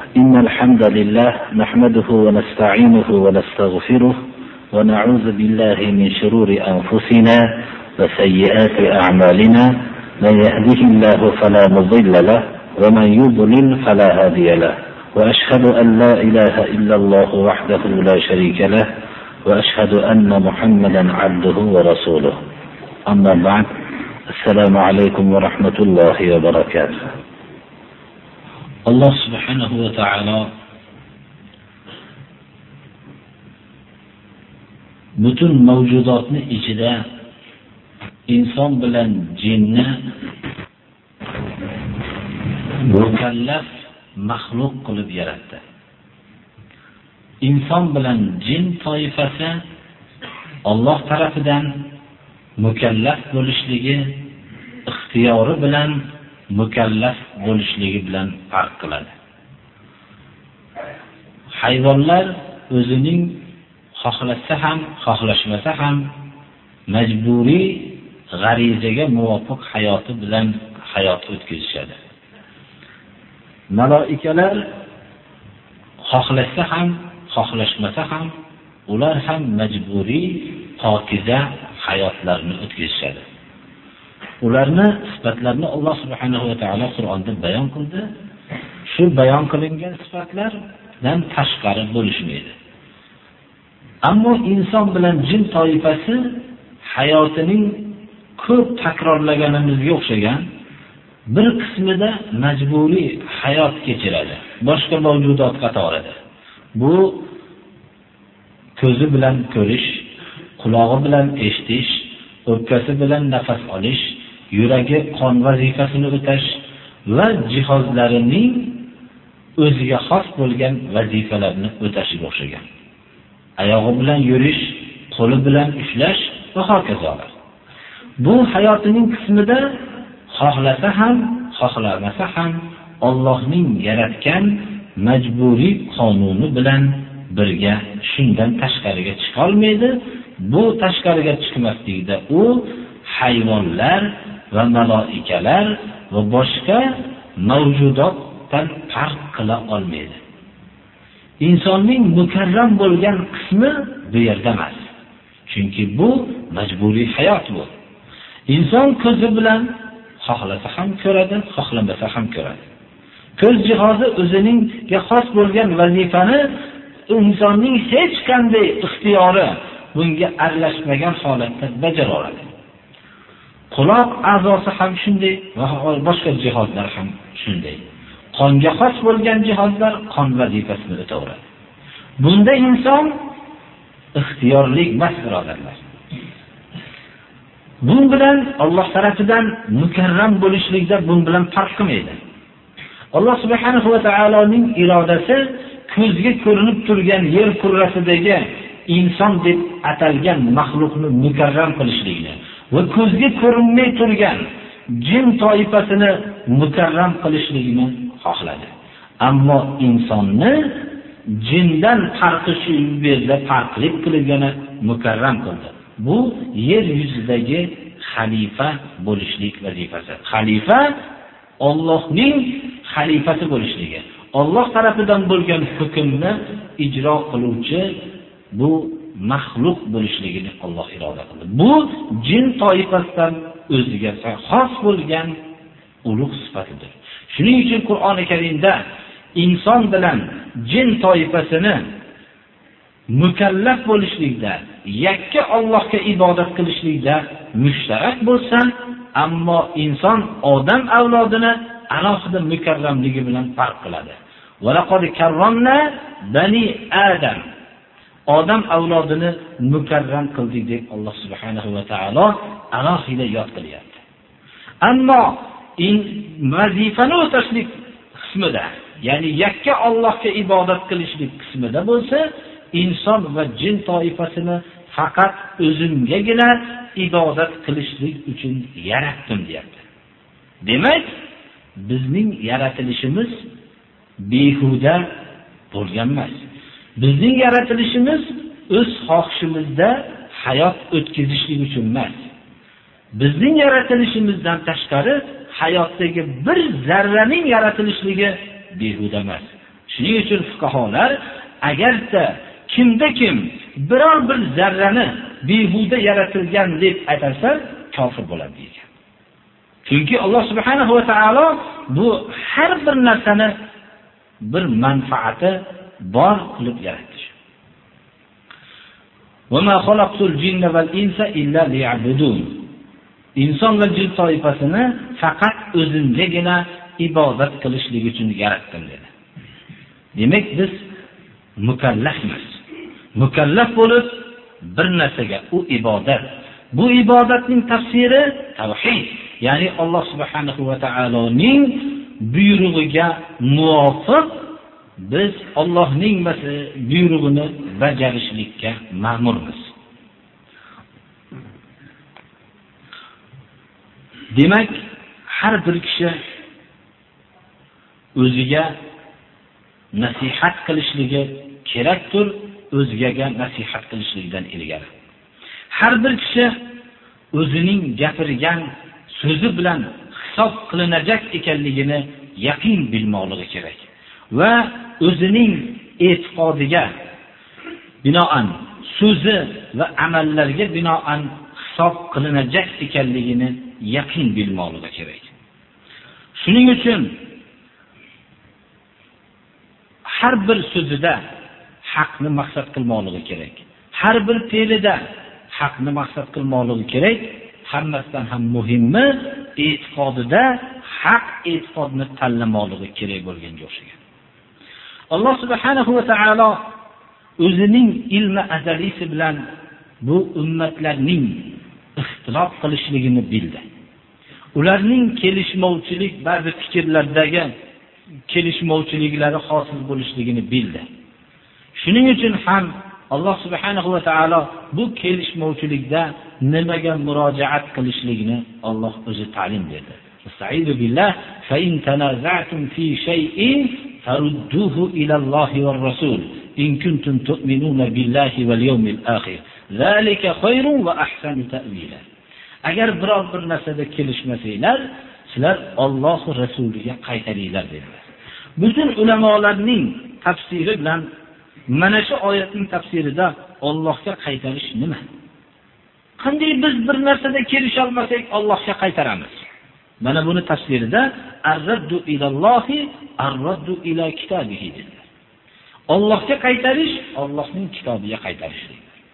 إن الحمد لله نحمده ونستعينه ونستغفره ونعوذ بالله من شرور أنفسنا وسيئات أعمالنا. من يهده الله فلا مضل له ومن يضلل فلا هادي له. وأشهد أن لا إله إلا الله وحده لا شريك له وأشهد أن محمدا عبده ورسوله. أما بعد، السلام عليكم ورحمة الله وبركاته. alloh subhanahu va taolo butun mavjudotni ichida inson bilan jinni mukallaf maxluq qilib yaratdi. Inson bilan jin toifasi Alloh tarafidan mukallaf bo'lishligi ixtiyori bilan mukallaf bo'lishligi bilan farq qiladi. Hayvonlar o'zining xohlasa ham, xohlashmasa ham majburiy g'arizaga muvofiq hayoti bilan hayot o'tkazishadi. Maloikalar xohlasa ham, xohlashmasa ham ular ham majburiy pokiza hayotlarni o'tkazishadi. Ularni sifatlarini Alloh subhanahu va taolo Qur'onda bayon qildi. Shu bayon qilingan sifatlardan tashqari bo'lishmaydi. Ammo inson bilan jin toifasi hayotining ko'p takrorlaganimizga o'xshagan bir qismida majburiy hayot kechiradi. Boshqa mavjudot qatorida. Bu ko'zi bilan ko'rish, qulog'i bilan eshitish, o'pkasi bilan nafas olish, yuragi qon vazifasini o'tash va jihozlarining o'ziga xos bo'lgan vazifalarni o'tashiga o'xshagan. Oyog'i bilan yurish, qo'li bilan ushlash va hokazolar. Bu hayotining qismida xohlasa ham, xohlamasa ham Allohning yaratgan majburiy qonuni bilan birga shundan tashqariga chiqa olmaydi. Bu tashqariga chiqmaslikda u hayvonlar va maloikalar va boshqa mavjudotdan farq qila olmaydi. Insonning mukarram bo'lgan qismi bu yerda emas. Chunki bu majburiy hayot bu. Inson ko'zi bilan xohlasa ham ko'radi, xohlamasa ham ko'radi. Ko'z jihozi o'zininga xos bo'lgan vazifani insonning hech qanday ixtiyori bunga aralashmagan holatda bajara oladi. Quloq a'zosi ham shunday va boshqa jihozlar ham shunday. Qonga xos bo'lgan jihozlar qon vazifasini o'taveradi. Bunda inson ixtiyorlik emas, birodarlar. Bu bilan Alloh tarafidan mukarram bo'lishlikda bu bilan farq qilmaydi. Alloh subhanahu va taoloning irodasi ko'zga ko'rinib turgan yer kurrasidagi inson deb atalgan maxluqni mukarram qilishlikni va ko'zga ko'rinmay turgan jin toifasini mukarram qilishligini xohladi. Ammo insonni jindan farqi shu yerda farqlik qilgani mukarram qildi. Bu yer yuzidagi xalifa bo'lishlik vazifasi. Xalifa Allohning xalifasi bo'lishligi. Alloh tarafidan bo'lgan hukmni ijro qiluvchi bu maxluq bo'lishligini Alloh iroda qildi. Bu jin toifasidan o'ziga xos bo'lgan ulug' sifatidir. Shuning uchun Qur'oni Karimda inson bilan jin toifasini mukallaf bo'lishlikda, yakka Allohga ibodat qilishlikda mushtarak bo'lsa, ammo inson odam avlodini alohida mukarramligi bilan farq qiladi. Va laqad karramna bani Adam. Odam avlodini mukarram qildik deb Alloh subhanahu va taolo alohida yod qilyapti. Ammo vazifani o'tashlik qismida, ya'ni yakka Allohga ibodat qilishlik qismida bo'lsa, inson va jin toifasini faqat o'zimgagina ibodat qilishlik uchun yaratdim deyapti. Demak, bizning yaratilishimiz behuda bo'lgan emas. Bizning yaratilishimiz o'z xohishimizda hayot o'tkazishlik uchun emas. Bizning yaratilishimizdan tashqari hayotdagi bir zarraning yaratilishligi behuda emas. Shuning uchun fuqaholar agarda kimda kim biror bir zarrani behuda yaratilgan deb aytsa, kofir bo'ladi degan. Chunki Alloh subhanahu va taolo bu har bir narsani bir manfaati bor qilib yaratdi. Va ma xalaqtul jinna val insa illa liya'budun. Inson va jin toifasini faqat o'zimgagina ibodat qilishlik uchun yaratdim dedi. Demak biz mukallafmiz. Mukallaf bo'lib bir narsaga, u ibodat. Bu ibodatning tafsiri tavhid, ya'ni Alloh subhanahu va taoloning buyrug'iga muvofiq biz Allohning buyrug'ini bajarishlikka ma'murmiz. Demak, har bir kishi o'ziga nasihat qilishligi kerakdir, o'zgaga nasihat qilishlikdan ilgari. Har bir kishi o'zining gapirgan so'zi bilan hisob qilinajak ekanligini yaqin bilmoqligi kerak va o'zining e'tiqodiga binoan, so'zi va amallariga binoan hisob qilinajak ekanligini yaqin bilmoqligi kerak. Shuning uchun har bir so'zida haqni maqsad qilmoqligi kerak. Har bir fe'lida haqni maqsad qilmoqligi kerak. Hammasidan ham muhimi e'tiqodida haq e'tiqodni tanlamoqligi kerak bo'lganga o'xshagan. Alloh subhanahu va taolo o'zining ilmi azalisi bilan bu ummatlarning ixtilof qilishligini bildi. Ularning kelishmovchilik, ba'zi fikrlardagi kelishmovchiliklari hosil bo'lishligini bildi. Shuning uchun ham Alloh subhanahu va taolo bu kelishmovchilikda nimaga murojaat qilishligini Alloh o'zi ta'lim berdi. Estaizu billah fa in tanaza'tum fi shay'in farudduhu ila Allohi va rasul in kuntum tu'minuna billahi wal yawmil akhir. Zalika khayrun va ahsanu ta'wila. Agar biror bir narsada kelishmasanglar, sizlar Alloh rasuliga qaytaringlar dedilar. Butun ulamolarning tafsiri bilan mana shu oyatning tafsirida Allohga qaytarish nima? Qanday biz bir narsada kelisha olmasak Allohga qaytaramiz? Mana buni tafsirida ar-raddu ilallohi ar-raddu ila kitabihi dedilar. Allohga qaytarish, Allohning kitobiga qaytarish.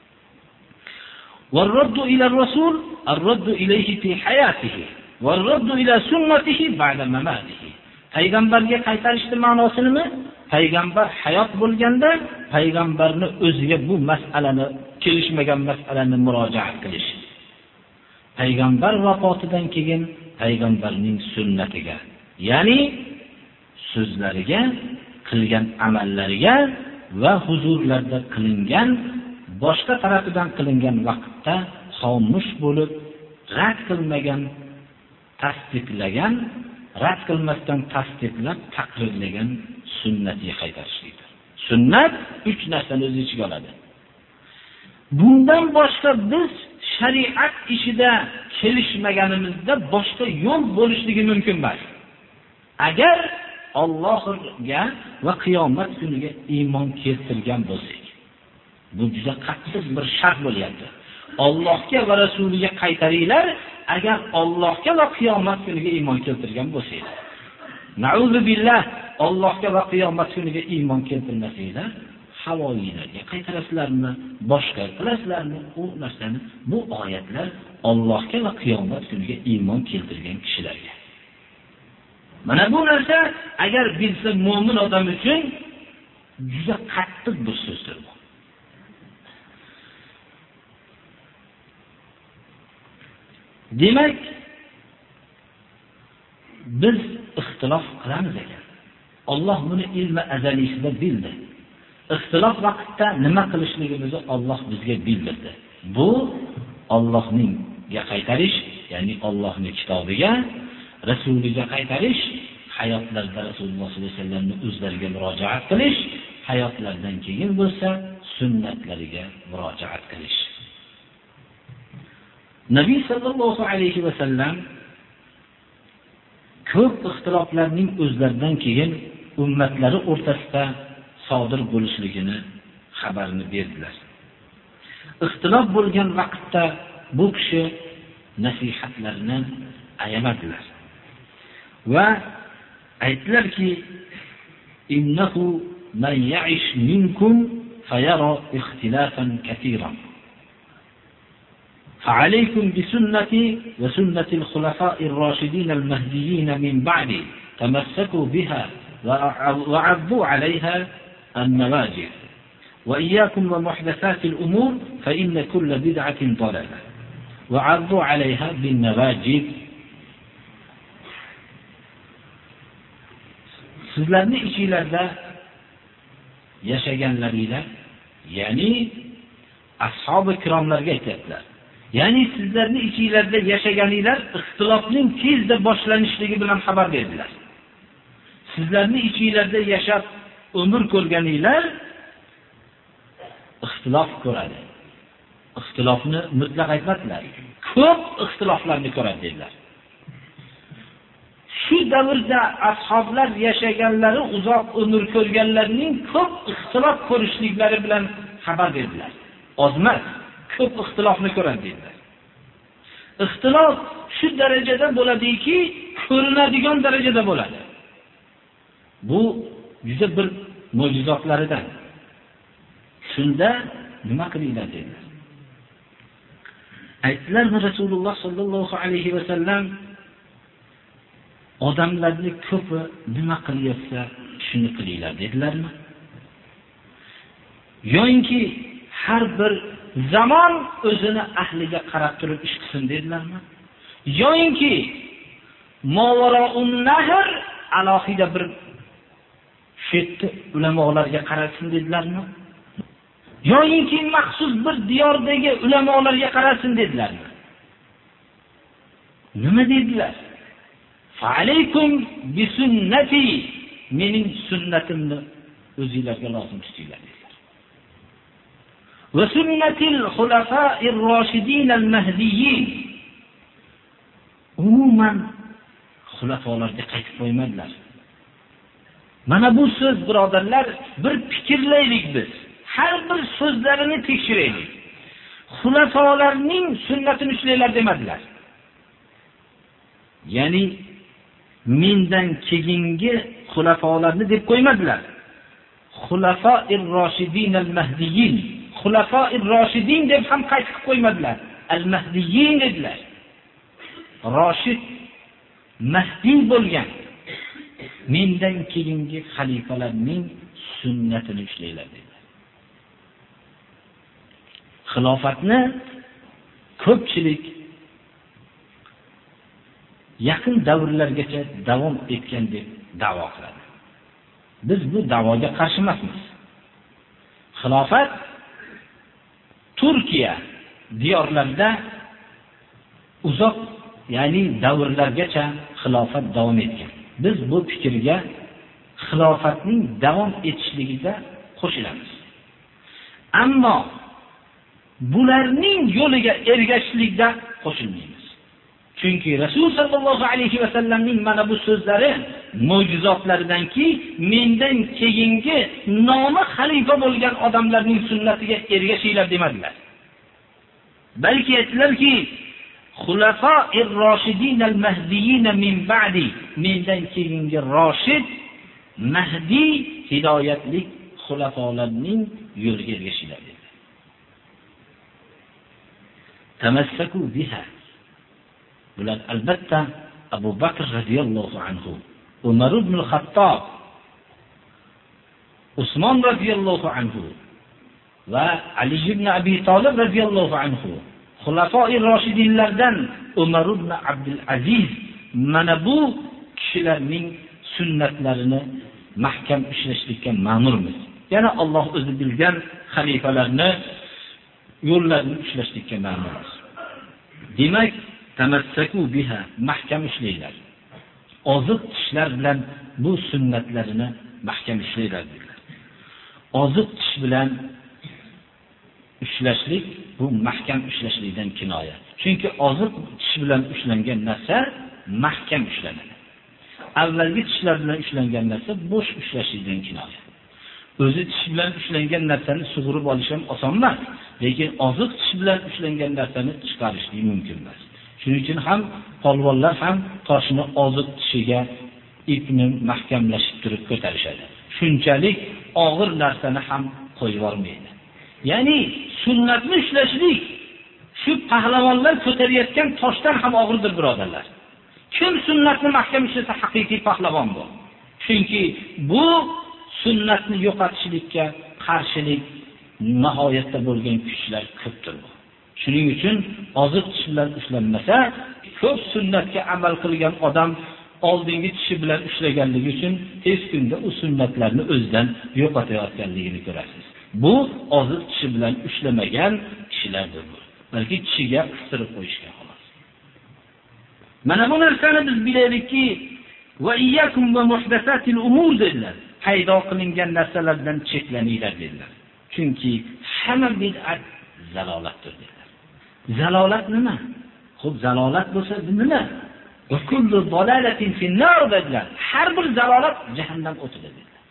Var-raddu ila ar-rasul ar-raddu ilayhi fi hayatihi var-raddu ila sunnatihi ba'da mamatihi. Payg'ambarga qaytarishning ma'nosi nima? Payg'ambar hayot bo'lganda payg'ambarni o'ziga bu masalani, kelishmagan masalani murojaat qilish. Payg'ambar vafotidan keyin payg'ambarning sunnatiga, ya'ni so'zlariga, qilgan amallariga va huzurlarda qilingan, boshqa tarafidan qilingan vaqtda xomush bo'lib, rad qilmagan, tasdiqlagan, rad qilmasdan tasdiqlab taqrirlagan sunnatiga qaytarishlikdir. Sunnat 3 narsani o'z ichiga oladi. Bundan boshqa biz shariat ishida kelishmaganimizda boshqa yo'l bo'lishligi mumkin emas. Agar Allohga va qiyomat kuniga iymon keltirgan bo'lsak, bu juda qattiq bir shart bo'lyapti. Allohga va rasuliga qaytaringlar, agar Allohga va qiyomat kuniga iymon keltirgan bo'lsanglar. Na'udzu billah, Allohga va qiyomat kuniga iymon keltirmasanglar, havoyilarga qaytarasizlarmi, boshqa qilasizlarmi? U narsani, bu oyatlar Allohga va qiyomat kuniga iymon keltirgan kishilarga. Mana bu narsa agar bilsa mu'min odam uchun juda qattiq bir so'zdir bu. Demak, biz ixtilof qilamiz ekan. Alloh buni ilmi azalisida bildi. Ixtilof vaqtida nima qilishligimizni Alloh bizga bildirdi. Bu Allohga qaytarish, ya'ni Allohning kitobiga, rasuliga qaytarish, hayotlarida Rasululloh sollallohu alayhi vasallamning o'zlariga murojaat qilish, hayotlardan keyin bo'lsa sunnatlariga murojaat qilish. Nabiy sallallohu alayhi vasallam ko'p ixtiloflarning o'zlaridan keyin ummatlari o'rtasida sodir bo'lishligini xabarini berdilar. Ixtilof bo'lgan vaqtda bu kishi nasihatlarini ayamadilar va aytdilarki, innahu man ya'ish minkum fayara ikhtilafan katiran. فعليكم بسنتي وسنة الخلفاء الراشدين المهديين من بعدي تمسكوا بها وعضوا عليها النواجذ وإياكم ومحدثات الأمور فإن كل بدعة ضلالة وعضوا عليها بالنواجذ. Sizlarni ichingizda yashaganlaringlar, ya'ni ashabi kiromlarga aytadilar. Ya'ni sizlarni ichingizda yashaganinglar ixtilofning tezda boshlanishligi bilan xabar berdilar. Sizlarni ichingizda yashab umr ko'rganinglar ixtilof ko'radi. Ixtilofni mutlaq aytmadilar. Ko'p ixtiloflarni ko'radi dedilar. Shu davrda ashoblar yashaganlari, uzoq umr ko'rganlarning ko'p ixtilof ko'rishliklari bilan xabar berdilar. Ozmas, ko'p ixtilofni ko'radi dedilar. Ixtilof shu darajada bo'ladiki, ko'rinadigan darajada bo'ladi. Bu juda bir mo'jizotlaridan. Shunda nima qilinglar dedilar. Aytdilarmi Rasululloh sollallohu alayhi va sallam, odamlarning ko'pi nima qilyapsa shuni qilinglar dedilarmi? Yo'inki har bir zamon o'zini ahliga qarab turib ish qilsin dedilarmi? Yo'inki Mavaraun Nahr alohida bir shetni ulamolarga qarasin dedilarmi? Yo'inki maxsus bir diyordagi ulamolarga qarasin dedilarmi? Nima dedilar? Fa'alaykum bisunnati, mening sunnatimni o'zingizlarga lozim tutinglar dedilar. Va sunnatil xulafa'ir roshidin al-mahdiyyin. Umuman xulafolarga qaytib qo'ymadilar. Mana bu so'z birodarlar, bir fikrlaylik biz. Har bir so'zlarini tekshiraylik. Xulafolarning sunnatini ushlanglar demadilar. Ya'ni mendan keyingi xulafolarni deb qo'ymadilar. Xulafoir roshidin al-mahdiyyin. Xulafoir roshidin deb ham qaytib qo'ymadilar. Al-mahdiyyin dedilar. Roshid, mahdiy bo'lgan mendan keyingi xalifalarning sunnatini ushlanglar dedilar. Xilofatni ko'pchilik yaqin davrlargacha davom etgan deb da'vo qiladi. Biz bu da'voga qarshi emasmiz. Xilofat Turkiya diyorlarida uzoq, ya'ni davrlargacha xilofat davom etgan. Biz bu fikrga xilofatning davom etishligida qo'shilamiz. Ammo bularning yo'liga ergashishlikda qo'shilmaymiz. Chunki Rasul sallallohu alayhi va sallamning mana bu so'zlari mo'jizotlaridanki, mendan keyingi nomi xalifa bo'lgan odamlarning sunnatiga ergashinglar demadilar. Balki aytdilarki, xulafoir roshidin al-mahdiyyin min ba'di, mendan keyingi roshid, mahdi, hidoyatli xulafolarning yo'liga ergashinglar dedi. Tamassaku biha. Bular albatta Abu Bakr radhiyallohu anhu, Umar ibn al-Khattab, Usmon radhiyallohu anhu va Ali ibn Abi Talib radhiyallohu anhu, xulafoir roshidinlardan Umar ibn Abdul Aziz, mana bu kishilarning sunnatlarini mahkam ushlashlikka ma'murmiz. Yana Alloh o'zi bilgan xalifalarni yo'llarini ushlashlikka ma'murmiz. Demak, tamassaku biha, mahkam ushlanglar. Oziq tishlar bilan bu sunnatlarini mahkam ushlanglar dedilar. Oziq tish bilan ushlashlik bu mahkam ushlashlikdan kinoya. Chunki oziq tish bilan ushlangan narsa mahkam ushlanadi. avvalgi tishlar bilan ushlangan narsa bo'sh ushlashlikdan kinoya. O'zi tish bilan ushlangan narsani sug'urib olish ham oson emas, lekin oziq tish bilan ushlangan narsani chiqarishlik mumkin emas. Shuning uchun ham polvonlar ham toshni oziq tishiga ipni mahkamlashib turib ko'tarishadi. Shunchalik og'ir narsani ham qo'yib yubormaydi. Ya'ni sunnatni ushlashlik shu pahlavonlar ko'tarayotgan toshdan ham og'irdir, birodarlar. Kim sunnatni mahkam ushlasa haqiqiy pahlavon bu. Chunki bu sunnatni yo'qotishlikka qarshilik nihoyatda bo'lgan kuchlar ko'pdir. Shuning uchun oziq tish bilan ushlanmasa, ko'p sunnatga amal qilgan odam oldingi tishi bilan ushlaganligi uchun tez kunda u sunnatlarni o'zidan yo'qotayotganligini ko'rasiz. Bu oziq tishi bilan ushlamagan kishilardir bu. Balki tishiga qistirib qo'yishgan xolos. Mana bu narsani biz bilaylikki, va iyyakum va muhdathatil umur dedilar. Paydo qilingan narsalardan cheklaninglar dedilar. Chunki hamma bid'at zalolatdir dedilar. Zalolat nima? Xo'p, zalolat bo'lsa nima? Va kullu dalalatin fin-nar dedilar. Har bir zalolat jahannam o'tida dedilar.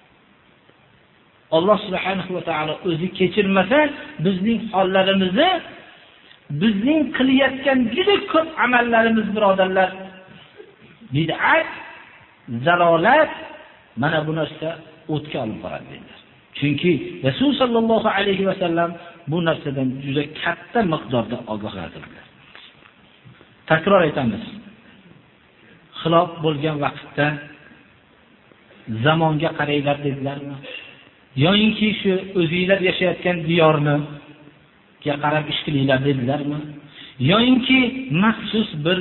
Alloh subhanahu va taolo o'zi kechirmasa, bizning hollarimizni, bizning qilayotgan juda ko'p amallarimiz, birodarlar, bid'at, zalolat, mana bu narsa o'tga olib boradi dedilar. Chunki Rasul sallallohu alayhi va sallam bu narsadan juda katta miqdorda ogohlantirdilar. Takror aytamiz. Xilof bo'lgan vaqtda zamonga qaranglar dedilarmi? Yo'inki shu o'zingizlar yashayotgan diyorni qarab ish qilinglar dedilarmi? Yo'inki maxsus bir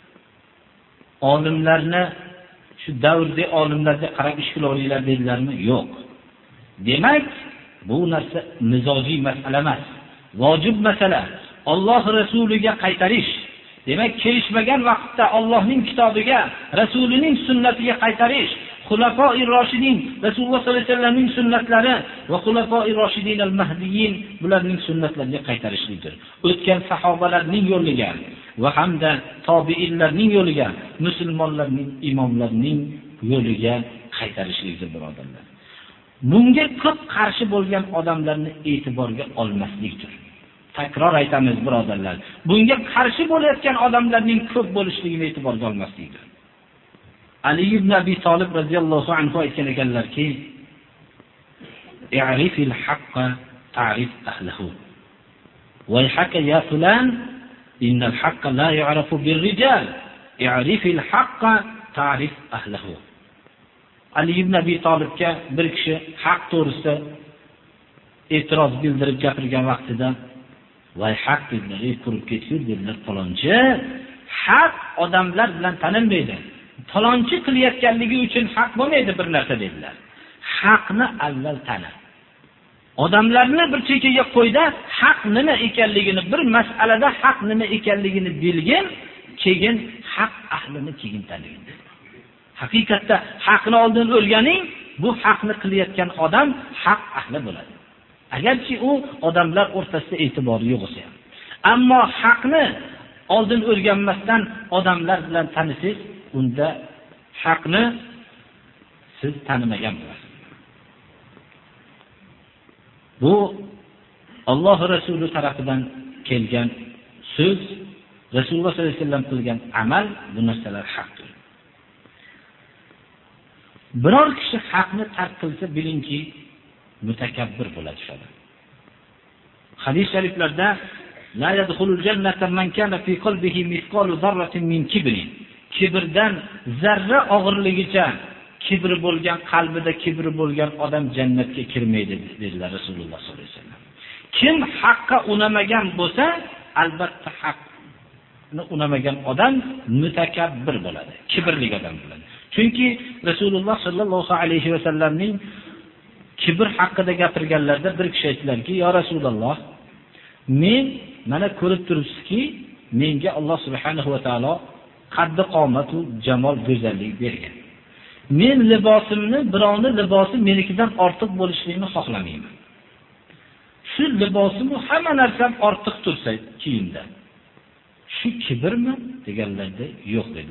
olimlarni shu davrda olimlarga qarab ish qilavringlar dedilarmi? Yo'q. Demak, bu narsa mizojiy masala emas, vojib masala. Alloh rasuliga qaytarish. Demak, kelishmagan vaqtda Allohning kitobiga, rasulining sunnatiga qaytarish. Xulafoi roshidin, Rasululloh sollallohu alayhi vasallamning sunnatlari va xulafoi roshidin al-mahdiyyin bularning sunnatlariga qaytarishlikdir. O'tgan sahobalarning yo'liga va hamda tobiinlarning yo'liga, musulmonlarning imomlarining yo'liga qaytarishlikdir, birodarlar. Bunga ko'p qarshi bo'lgan odamlarni e'tiborga olmaslikdir. Takror aytamiz, birodarlar. Bunga qarshi bo'layotgan odamlarning ko'p bo'lishligini e'tiborga olmaslikdir. Ali ibn Abi Talib radhiyallohu anhu aytgan ekanlarki, "I'rifil haqqa ta'rif ahlihi. Wa haqqa ya fulan, innal haqqa la yu'rafu bir-rijal. I'rifil haqqa ta'rif ahlihi." Ali ibn Abi Talibga bir kishi haq to'g'risida e'tiroz bildirib gapirgan vaqtida, "Voy haq dedilar, qurib ketgur dedilar, falonchi haq odamlar bilan tanilmaydi. Falonchi qilayotganligi uchun haq bo'lmaydi bir narsa dedilar. Haqni avval tani. Odamlarni bir chekkaga qo'yda, haq nima ekanligini, bir masalada haq nima ekanligini bilgin, keyin haq ahlini keyin tanigin." Haqiqatda haqni oldin o'rganing, bu haqni qilayotgan odam haq ahli bo'ladi. Agarchi u odamlar o'rtasida e'tibori yo'q bo'lsa ham. Ammo haqni oldin o'rganmasdan odamlar bilan tanisiz, unda haqni siz tanimagan bo'lasiz. Bu Alloh rasuli tarafidan kelgan so'z, Rasululloh sollallohu alayhi vasallam qilgan amal, bu narsalar haqdir. Biror kishi haqni tark qilsa, bilingki, mutakabbir bo'ladi shada. Hadis shariflarda la yadkhulul jannata man kana fi qalbihi mithqalu dharratin min kibrin. Kibrdan zarra og'irligicha kibri bo'lgan, qalbida kibri bo'lgan odam jannatga kirmaydi dedilar Rasululloh sollallohu alayhi vasallam. Kim haqqa unamagan bo'lsa, albatta haqni unamagan odam mutakabbir bo'ladi, kibrli odam bo'ladi. Chunki Rasululloh sollallohu alayhi vasallamning kibr haqida gapirganlarda bir kishi aytdilarki, "Ya Rasululloh, men mana ko'rib turibsizki, menga Alloh subhanahu va taolo qaddi qomat va jamol go'zallik bergan. Men libosimni, birovni libosi menikidan ortiq bo'lishligini xohlamayman. Shu libosim hamma narsam ortiq tursa kiyimda. Shu kibrmi?" deganlarda, "Yo'q" dedilar.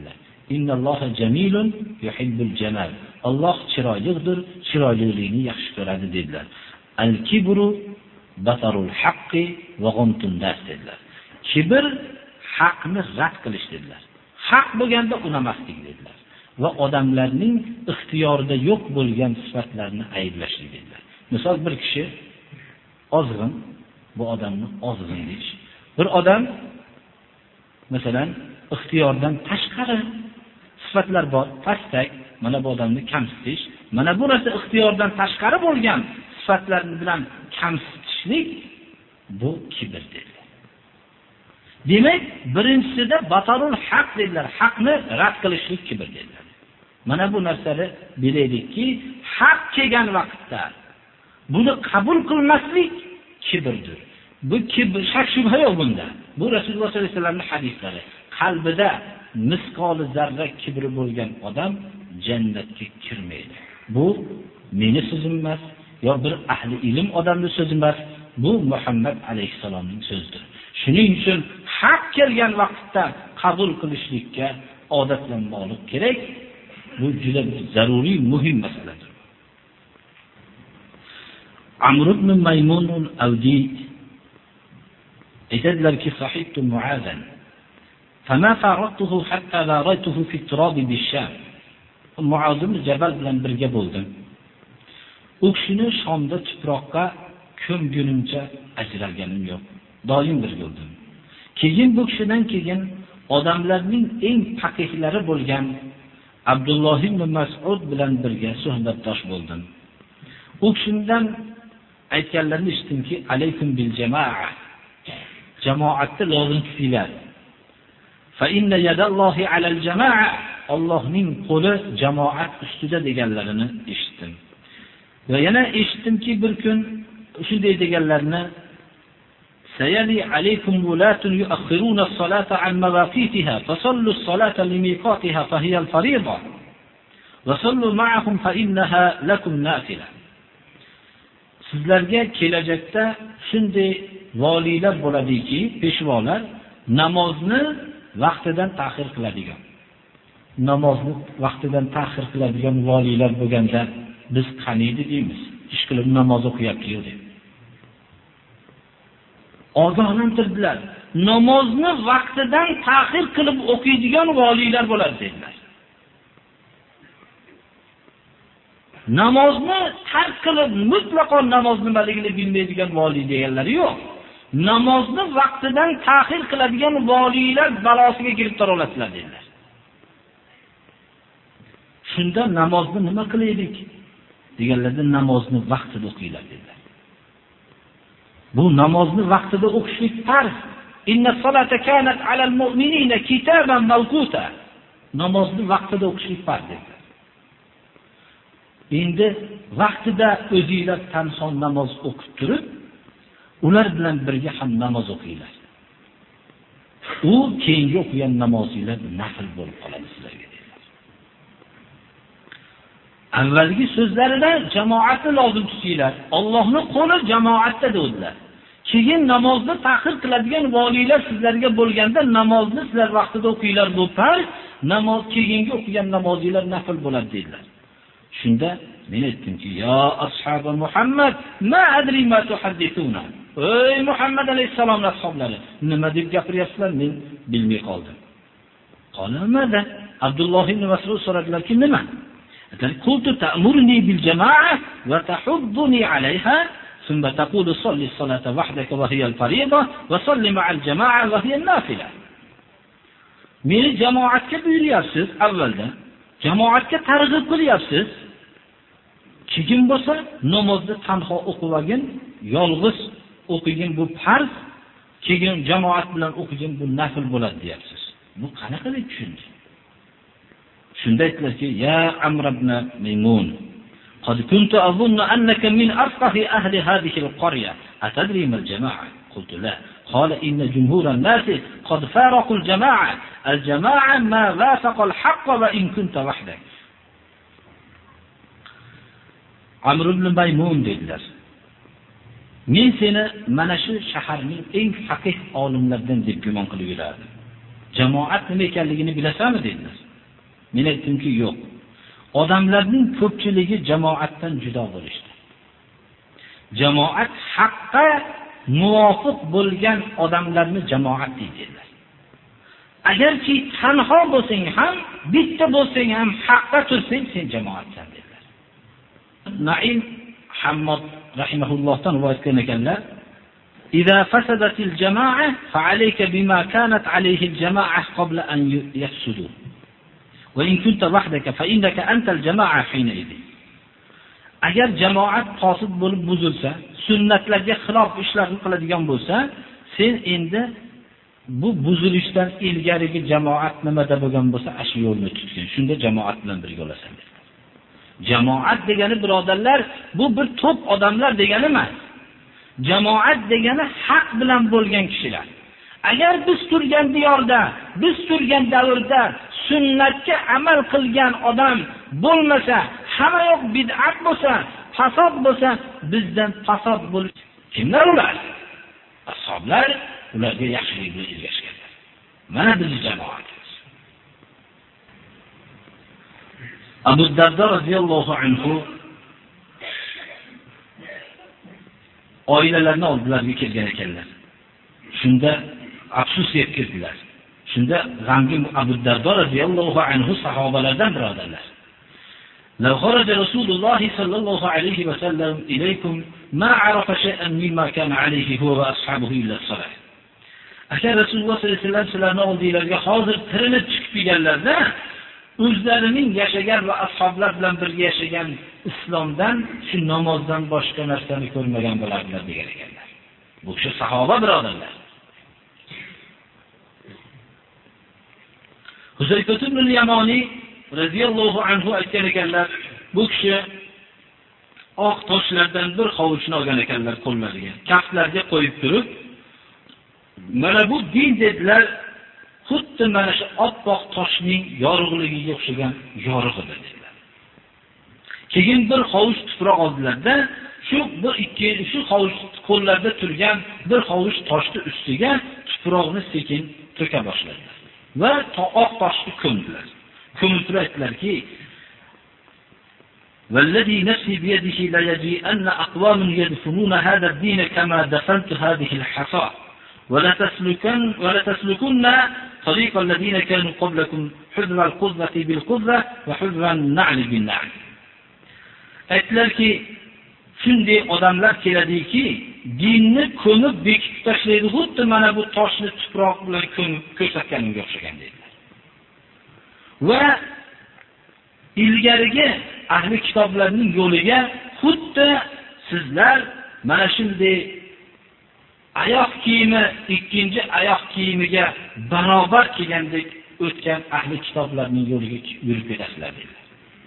Innalloha jamilun yuhibbul jamal. Alloh chiroylidir, chiroylilikni yaxshi ko'radi dedilar. Al-kibru batarul haqqi va ghamtun nas dedilar. Kibr haqni rad qilish dedilar. Haq bo'lganda unamaslik dedilar. Va odamlarning ixtiyorida yo'q bo'lgan sifatlarni ayblashlik dedilar. Misol bir kishi ozg'in, bu odamni ozg'in deyish. Bir odam masalan ixtiyordan tashqari sifatlar bor, pastak, mana bu odamni kamsitish, mana bu narsa ixtiyordan tashqari bo'lgan sifatlar bilan kamsitishlik bu kibr dedilar. Demak, birinchisida batarul haq dedilar, haqni rad qilishlik kibr dedilar. Mana bu narsani bilaylikki, haq kelgan vaqtda buni qabul qilmaslik kibrdir. Bu kibr shak shubha yo'q bunda. Bu Rasululloh sollallohu alayhi vasallamning hadislari. Qalbida misqoli zarra kibri bo'lgan odam jannatga kirmaydi. Bu meni so'zim emas, yo bir ahli ilm odamning so'zi emas, bu Muhammad alayhisalomning so'zidir. Shuning uchun haq kelgan vaqtda qabul qilishlikka odatlanmoqlik kerak. Bu juda zaruriy, muhim masaladir. Amr ibn Maymun al-Awdi aytadilarki, sahibtu Muazan fama faraqtuhu hatta la raytuhu fi turab bi-Sham. Muaz ibn Jabal bilan birga bo'ldim. U kishini Shomda tuproqqa ko'mgunimcha ajralganim yo'q. Doim birga bo'ldim. Keyin bu kishidan keyin odamlarning eng faqihlari bo'lgan Abdulloh ibn Mas'ud bilan birga suhbatdosh bo'ldim. U kishidan aytganlarini eshitdimki, alaykum bil jamoa. Jamoatda lozim tutinglar. Fa inna yadallohi alal jamoa. Allohning qo'li jamoat ustida deganlarini eshitdim. Va yana eshitdimki, bir kun shunday deganlarini sayali alaykum wulatun yu'akhiruna as-salata an mawaqitiha fasallu as-salata limiqatiha fa hiya al-fariida wa sallu ma'ahum fa innaha lakum nafila. Sizlarga kelajakda shunday valiylar bo'ladiki, peshvolar namozni vaqtidan ta'xir qiladigan. Namozni vaqtidan ta'xir qiladigan valiylar bo'lganda biz qaniydi deymiz. Ish qilib namoz o'qiyapti-yu deb. Ogohlantirdilar. Namozni vaqtidan ta'xir qilib o'qiydigan valiylar bo'ladi dedilar. Namozni tark qilib mutlaqo namoz nimaligini bilmaydigan valiy deganlari yo'q. Namozni vaqtidan ta'xir qiladigan valiylar balosiga giribtor bo'ladilar dedilar. Shunda namozni nima qilaylik deganlarda namozni vaqtida o'qinglar dedilar. Bu namozni vaqtida o'qishlik farz. Inna solata kanat alal mu'minina kitaban mawquta. Namozni vaqtida o'qishlik farz dedilar. Endi vaqtida o'zingizlar tanho namoz o'qib turib, ular bilan birga ham namoz o'qinglar. U keyingi o'qigan namozinglar nafl bo'lib qoladi sizlarga dedilar. Avvalgi so'zlarida jamoatni lozim tutinglar. Allohning qo'li jamoatda dedilar. Keyin namozni ta'xir qiladigan valiylar sizlarga bo'lganda namozni sizlar vaqtida o'qinglar, bu farz. Namoz keyingi o'qigan namozinglar nafl bo'ladi dedilar. Shunda men aytdimki, yo ashabi Muhammad, ma adri ma tuhaddithuna. Ey Muhammad alayhisalom ashablari, nima deb gapiryapsizlar? Men bilmay qoldim. Qolamada Abdulloh ibn Mas'ud so'radilarki, nima? Qultu ta'muruni bil jamoa va tahudduni alayha, thumma taqulu salli as-salata wahdaka wa hiya al-fariida wa salli ma'a al-jamoa wa hiya an-nafila. Meni jamoatga buyuryapsiz avvalda. Jamoatga targ'ib qilyapsiz. Keyin bo'lsa namozni tanho o'qigin, yolg'iz o'qigin bu farz, keyin jamoat bilan o'qigin bu nafl bo'ladi deyapsiz. Bu qanaqa deb tushundi? Shunda aytdilarki, ya Amr ibn Maymun, qad kuntu azunnu annaka min arqahi ahli hadhihi al-qarya, atadri ma al-jama'a? Qultu la. Qala inna jumhur an-nas qad faraqu al-jama'a. Al-jama'a ma wafaqa al-haqq wa in kunta wahdak. Amr ibn Maymun dedilar. Men seni mana shu shaharning eng faqih olimlaridan deb gumon qilib yurardim. Jamoat nima ekanligini bilasanmi dedilar. Men aytdimki, yo'q. Odamlarning ko'pchiligi jamoatdan judo bo'lishdi. Jamoat haqqa muvofiq bo'lgan odamlarni jamoat deydilar. Agarki tanho bo'lsang ham, bitta bo'lsang ham haqqa tursang, sen jamoatsan dedilar. Naim Hammod rahimahullohdan rivoyat qilgan ekanlar: "Idza fasadatil jamo'a fa alayka bima kanat alayhi al-jama'a qabla an yafsudu. Va in kunta wahdaka fa innaka antal jama'a hina idin." Agar jamoat qosid bo'lib buzilsa, sunnatlarga xilof ishlarni qiladigan bo'lsa, sen endi bu buzilishdan ilgarigi jamoat nimada bo'lgan bo'lsa, shu yo'lni tutgin. Shunda jamoat bilan birga bo'lasan dedilar. Jamoat degani birodarlar, bu bir to'p odamlar degani emas. Jamoat degani haq bilan bo'lgan kishilar. Agar biz turgan diyorda, biz turgan davrda sunnatga amal qilgan odam bo'lmasa, hamma yoq bid'at bo'lsa, fasod bo'lsa, bizdan fasod bo'lish kimlar ular? Ashoblar ularga yaxshilik bilan ergashganlar. Mana bizning jamoatimiz. Abu Dardo roziyallohu anhu oilalarni oldilariga kelgan ekanlar. Shunda afsus yetkazdilar. Shunda g'amgin Abu Dardo roziyallohu anhu sahobalardan birodarlar. لو خرج رسول الله صلى الله عليه وسلم إليكم ما عرف شيئا مما كان عليه هو وأصحابه إلا الصلاة. Agar Rasululloh sollallohu alayhi vasallam sizlarni oldinglarga hozir tirilib chiqib kelganlarda, o'zlarining yashagan va ashoblar bilan birga yashagan islomdan, shu namozdan boshqa narsani ko'rmagan bo'lardilar degan ekanlar. Bu kishi sahoba birodarlar. Huzayfa ibn al-Yamani radhiyallohu anhu aytgan ekanlar, bu kishi oq toshlardan bir hovuchni olgan ekanlar qo'llariga, kaftlarga qo'yib turib, mana bu din dedilar, xuddi mana shu oppoq toshning yorug'ligiga o'xshagan yorug'i dedilar. Keyin bir hovuch tuproq oldilarda, shu hovuch qo'llarda turgan bir hovuch toshni ustiga tuproqni sekin to'ka boshladilar va oq toshni ko'mdilar. Ko'mib aytdilarki: "Vallazi nafsi biyadihi la yaji'anna aqwamun yadfununa hadha ad-din kama dafantu hadhihi al-hasa wa la taslukunna tariqa alladhina kanu qablakum hudra al-qudwati bil-qudwa wa hudra an-na'l bin-na'l." Aytdilarki, shunday odamlar keladiki, dinni ko'mib bekitib tashlaydi, xuddi mana bu toshni tuproq bilan ko'mib ko'rsatganimga o'xshagan dedilar. Va ilgarigi ahli kitoblarning yo'liga xuddi sizlar mana shunday oyoq kiyimi ikkinchi oyoq kiyimiga barobar kelgandek o'tgan ahli kitoblarning yo'liga yurib ketasizlar dedilar.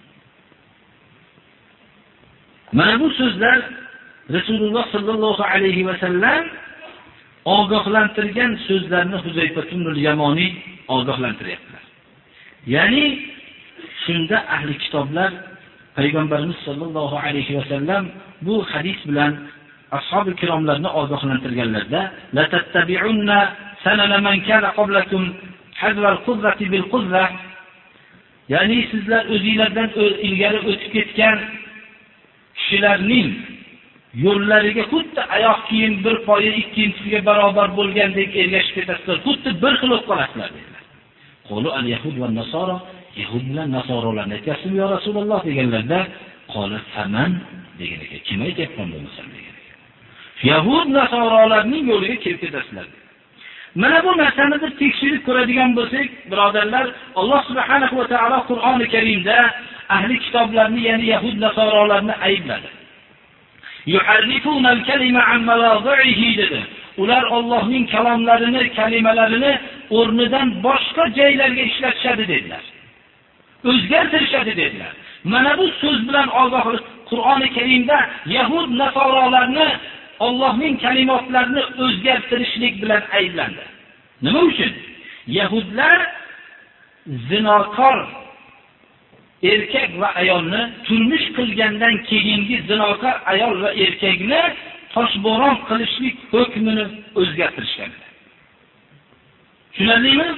Mana bu so'zlar Rasululloh sallallohu alayhi va sallam ogohlantirgan so'zlarni Huzayfa ibn al-Yamani ogohlantiryaptilar. Ya'ni shunda ahli kitoblar payg'ambarimiz sollallohu alayhi va sallam bu hadis bilan ashabi kiromlarni ogohlantirganlarda, la tattabi'unna sanana man kana qablakum hadwa al-qudwati bil-qudwa, ya'ni sizlar o'zingizlardan ilgari o'tib ketgan kishilarning yo'llariga xuddi oyoq kiyim bir poyi ikkinchisiga barobar bo'lgandek ergashib ketasizlar, xuddi bir xil bo'lib qolasizlar dedilar. Qolu al-yahud va nasara, yahud bilan nasoralarni aytayapsizmi yo Rasululloh deganlarda, qola faman degan ekan. Kim aytayapman bo'lmasa degan ekan. Yahud nasoralarning yo'liga kelib ketasizlar. Mana bu narsani bir tekshirib ko'radigan bo'lsak, birodarlar, Alloh subhanahu va taolo Qur'oni Karimda ahli kitoblarni, ya'ni yahud nasoralarni aybladi. Yuharrifuna al-kalima an mawadhihi dedi. Ular Allohning kalomlarini, kalimalarini o'rnidan boshqa joylarga ishlatishadi dedilar. O'zgartirishadi dedilar. Mana bu so'z bilan ogohlik Qur'oni Karimda yahud nasoralarni Allohning kalimatlarini o'zgartirishlik bilan ayblandi. Nima uchun? Yahudlar zinokor erkak va ayolni turmush qilgandan keyingi zinokor ayol va erkakni toshbo'ron qilishlik hukmini o'zgartirishgan. Tushunarlimi?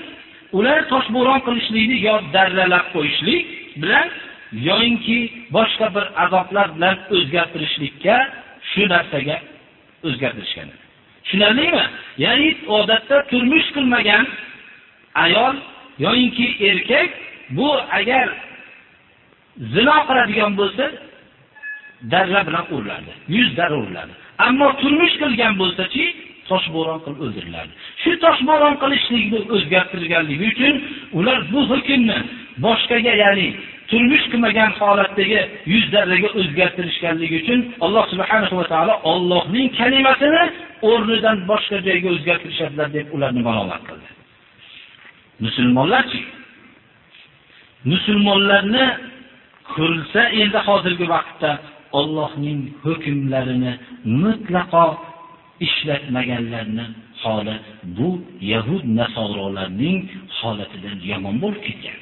ular toshbo'ron qilishlikni yo darralab qo'yishlik bilan yoinki boshqa bir azoblar bilan o'zgartirishlikka shu narsaga o'zgartirishgan. Tushunarlimi? Ya'ni odatda turmush qilmagan ayol yoinki erkak bu agar zino qiladigan bo'lsa darra bilan uriladi, 100 darra uriladi. Ammo turmush qilgan bo'lsa-chi toshbo'ron qilib o'ldiriladi. Shu toshbo'ron qilishlikni o'zgartirganligi uchun ular bu hukmni boshqaga, ya'ni turmush qilmagan holatdagi 100 darraga o'zgartirishganligi uchun Alloh subhanahu va taolo Allohning kalimasini o'rnidan boshqa joyga o'zgartirishadilar deb ularni ma'lumot qildi. Musulmonlarchi? Musulmonlarni ko'rilsa endi hozirgi vaqtda Allohning hukmlarini mutlaqo ishlatmaganlarning holi bu Yahud nasorolarning holatidan yomon bo'lib ketgan.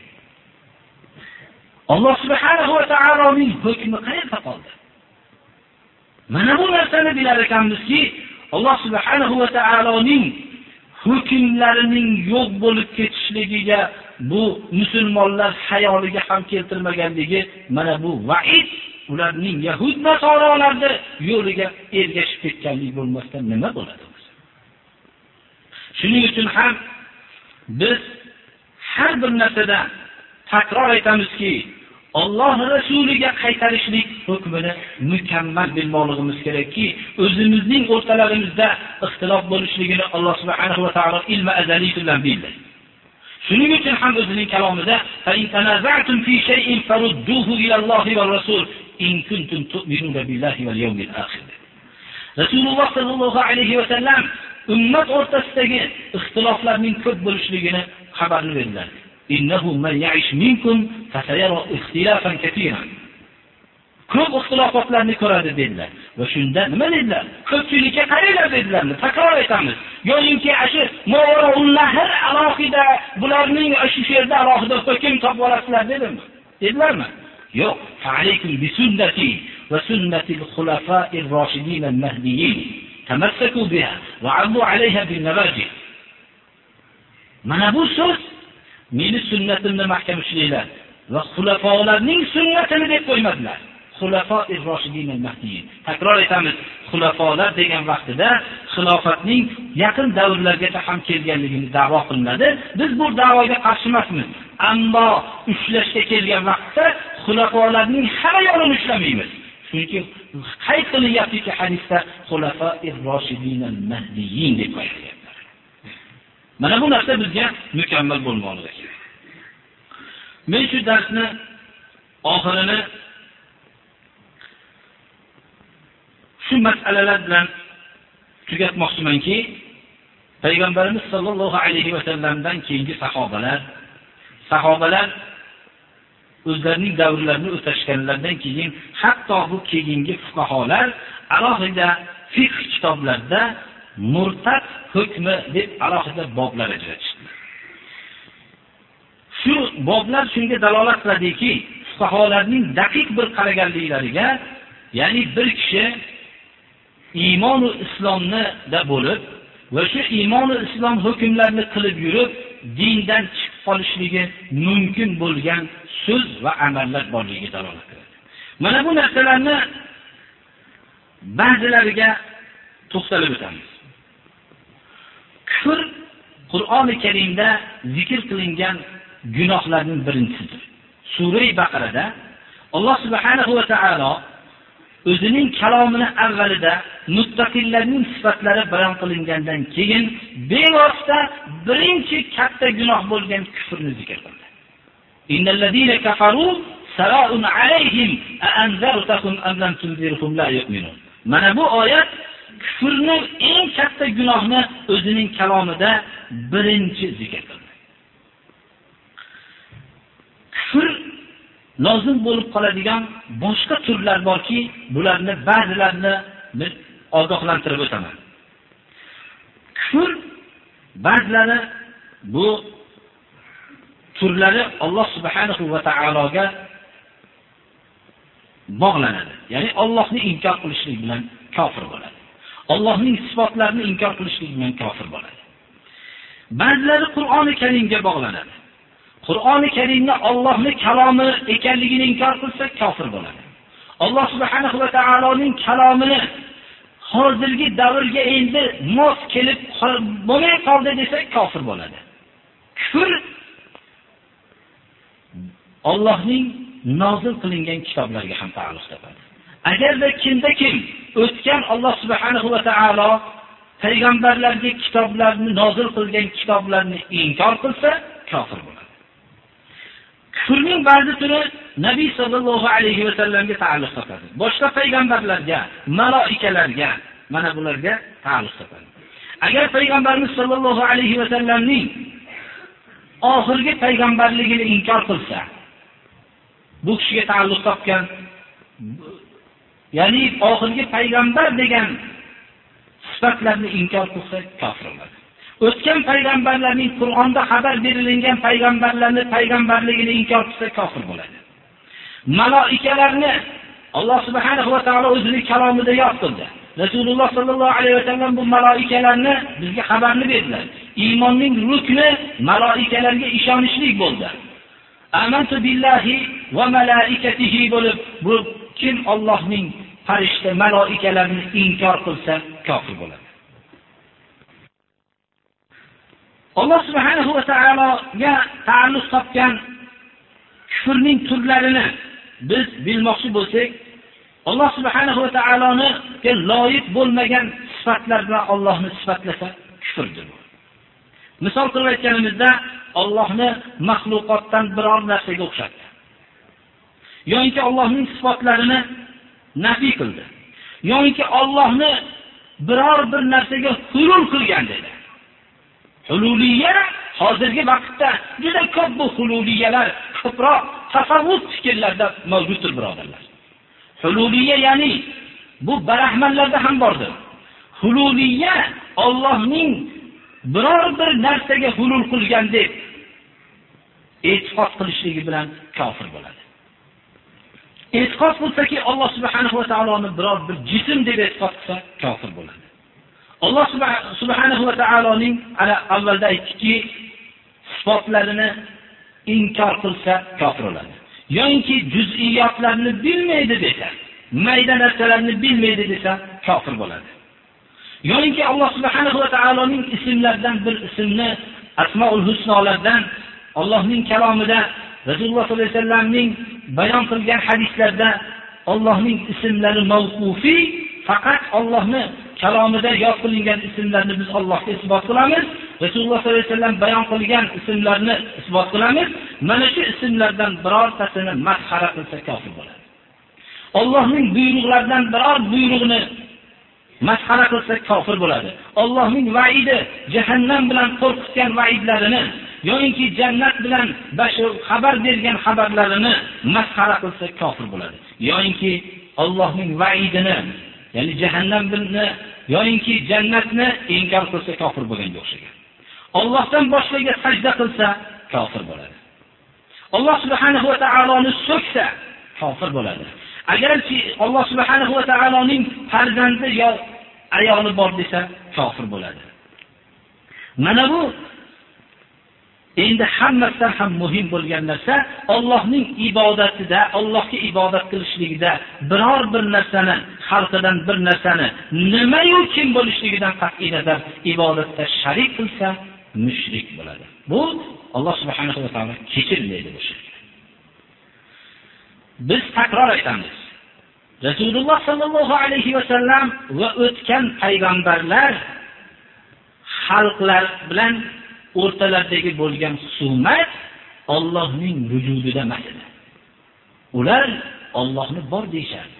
Alloh subhanahu va taoloning hukmi qayerda qoldi? Mana bu narsani bilar ekanmizki, Alloh subhanahu va taoloning hukmlarining yo'q bo'lib ketishligiga bu musulmonlar hayoliga ham keltirmaganligi mana bu va'id ularning Yahud nasorolarning yo'liga ergashib ketganlik bo'lmasdan nima bo'ladi? Shuning uchun ham biz har bir narsada takror aytamizki, Alloh rasuliga qaytarishlik hukmini mukammal bilmoqligimiz kerakki, o'zimizning o'rtalarimizda ixtilof bo'lishligini Alloh subhanahu va taolo ilmi azaliy bilan bildi. Shuning uchun ham o'zining kalomida fa in tanaza'tum fi shay'in farudduhu ila Allohi va rasul in kuntum tu'minuna billahi wal yawmil akhir. Rasululloh sallallohu alayhi va sallam ummat o'rtasidagi ixtiloflarning ko'p bo'lishligini xabar berdilar. Innahu man ya'ish minkum fasayara ikhtilafan katiran. Ko'p ixtilofotlarni ko'radi dedilar. Va shunda nima dedilar? Ko'pchilikka qaranglar dedilar. Takror aytamiz. Yo'inki ashi Mawra'ul-Nahr alohida bularning shu yerda alohida hukm topib olasizlar dedimi? Dedilarmi? Yo'q. Fa'alaykum bi sunnati va sunnatil khulafa'ir rashidin al-mahdiyyin. Tamassaku biha va 'addu 'alayha bin nawajih. Mana bu so'z meni sunnatimni mahkam ushlanglar va xulafolarning sunnatini deb qo'ymadilar. Xulafoir roshidin al-mahdiyyin. Takror aytamiz, xulafolar degan vaqtida xilofatning yaqin davrlargacha ham kelganligini da'vo qilinadi. Biz bu da'voga qarshi emasmiz. Ammo ushlashga kelgan vaqtda xulafolarning hamma yo'lini ushlamaymiz. Chunki qayd qilinyaptiki hadisda xulafoir roshidin al-mahdiyyin deb qo'yilgan. Mana bu narsa bizga mukammal bo'lmoqligi kerak. Men shu darsni oxirini shu masalalar bilan tugatmoqchimanki, Payg'ambarimiz sollallohu alayhi va sallamdan keyingi sahobalar o'zlarining davrlarini o'tashganlardan keyin hatto bu keyingi fuqaholar alohida fiqh kitoblarida murtad hukmi deb alohida boblar ajratishdi. Shu boblar shunga dalolat qiladiki, fuqaholarning daqiq bir qaraganliklariga, ya'ni bir kishi iymon va islomni da bo'lib va shu iymon va islom hukmlarini qilib yurib, dindan chiqib qolishligi mumkin bo'lgan so'z va amallar borligiga dalolat qiladi. Mana bu narsalarni ba'zilariga to'xtalib o'tamiz. Kufr Qur'oni Karimda zikr qilingan gunohlarning birinchisidir. Sura-i Baqarada Alloh subhanahu va taolo o'zining kalomini avvalida muttaqillarning sifatlari bayon qilingandan keyin bevosita birinchi katta gunoh bo'lgan kufrni zikr qildi. Innallazina kafaru sawa'un alayhim a anzartahum am lam tunzirhum la yu'minun. Mana bu oyat kufrning eng katta gunohni o'zining kalomida birinchi zikr qildi. Kufr lozim bo'lib qoladigan boshqa turlar borki, bularni ba'zilarini men ogohlantirib o'taman. Kufr ba'zilari bu turlari Alloh subhanahu va taologa bog'lanadi. Ya'ni Allohni inkor qilishlik bilan kofir bo'ladi. Allohning sifatlarini inkor qilishlik bilan kofir bo'ladi. Ba'zilari Qur'oni Karimga bog'lanadi. Qur'oni Karimni Allohning kalomi ekanligini inkor qilsa kofir bo'ladi. Alloh subhanahu va taoloning kalomini hozirgi davrga endi mos kelib bo'lmay qoldi desa kofir bo'ladi. Kufr Allohning nozil qilingan kitoblarga ham ta'alluq topadi. Agarda kimda kim o'tgan Alloh subhanahu va taolo payg'ambarlarga kitoblarni nozil qilgan kitoblarni inkor qilsa kofir bo'ladi. Kufrning ba'zi turi Nabiy sallallohu alayhi va sallamga ta'alluq topadi. Boshqa payg'ambarlarga, maloikalarga, mana bularga ta'alluq topadi. Agar payg'ambarimiz sallallohu alayhi va sallamning oxirgi payg'ambarligini inkor qilsa, bu kishiga ta'alluq topgan, ya'ni oxirgi payg'ambar degan sifatlarni inkor qilsa kofir bo'ladi. O'tgan payg'ambarlarning Qur'onda xabar berilgan payg'ambarlarning payg'ambarligini inkor qilsa kofir bo'ladi. Maloikalarni Alloh subhanahu va taolo o'zining kalomida yod qildi. Rasululloh sallallohu alayhi va sallam bu maloikalarni bizga xabarni berdilar. Iymonning rukni maloikalarga ishonishlik bo'ldi. Amantu billahi va malaikatihi bo'lib, bu kim Allohning farishta maloikalarini inkor qilsa kofir bo'ladi. Alloh subhanahu va taologa ta'alluq topgan kufrning turlarini biz bilmoqchi bo'lsak, Alloh subhanahu va taologa loyiq bo'lmagan sifatlar bilan Allohni sifatlasa kufrdir. Misol qilib aytganimizda Allohni mahluqotdan biror narsaga o'xshatdi. Yo'inki Allohning sifatlarini nafiy qildi. Yo'inki Allohni biror bir narsaga hulul qilgan dedi. Hululiyya hozirgi vaqtda juda ko'p bu hululiyalar ko'proq tasavvuf fikrlarda mavjuddir, birodarlar. Hululiyya ya'ni bu barahmanlarda ham bordir. Hululiyya Allohning biror bir narsaga hulul qilgan deb e'tiqod qilishligi bilan kofir bo'ladi. E'tiqod qilsaki Alloh subhanahu va taoloni biror bir jism deb e'tiqod qilsa kofir bo'ladi. Alloh subhanahu va taoloning avvalda aytdiki, sifatlarini inkor qilsa kofir bo'ladi. Yo'inki juz'iyatlarni bilmaydi desa, mayda narsalarni bilmaydi desa kofir bo'ladi. Yo'inki Alloh subhanahu va taoloning ismlaridan bir ismni Asmaul Husnolardan Allohning kalomida Rasululloh sollallohu alayhi vasallamning bayon qilgan hadislarda Allohning ismlari mavqufi, faqat Allohning kalomida yod qilingan ismlarni biz Allohga isbot qilamiz. Rasululloh sollallohu alayhi vasallam bayon qilgan ismlarni isbot qilamiz. Mana shu ismlardan birortasini masxara qilsa kofir bo'ladi. Allohning buyruqlaridan biror buyruqni masxara qilsa kofir bo'ladi. Allohning vaidi, jahannam bilan qo'rqitgan vaidlarini yo'inki jannat bilan xabar bergan xabarlarini masxara qilsa kofir bo'ladi. Yo'inki Allohning vaidini, ya'ni jahannamni yo'inki jannatni inkor qilsa kofir bo'lganga o'xshagan. Allohdan boshqaga sajda qilsa kofir bo'ladi. Alloh subhanahu va taoloni so'ksa kofir bo'ladi. Agarki Alloh subhanahu va taoloning farzandi yo ayoli bor desa kofir bo'ladi. Mana bu endi hammasidan ham muhim bo'lgan narsa, Allohning ibodatida, Allohga ibodat qilishligida biror bir narsani, xalqidan bir narsani nima-yu kim bo'lishligidan qat'iy nazar ibodatda sharik qilsa mushrik bo'ladi. Bu Alloh subhanahu va taolo kechirmaydi bu shirkni. Biz takror aytamiz. Rasululloh sallallohu alayhi va sallam va o'tgan payg'ambarlar xalqlar bilan o'rtalaridagi bo'lgan husumat Allohning vujudida emas edi. Ular Allohni bor deyishardi.